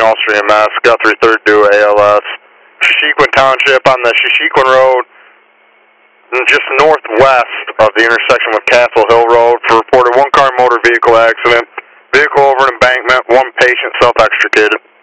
Ulster EMS, Guthrie 3rd due ALS. Sheshequin Township on the Sheshequin Road, just northwest of the intersection with Castle Hill Road, for reported one-car motor vehicle accident. Vehicle over an embankment, one patient self-extricated.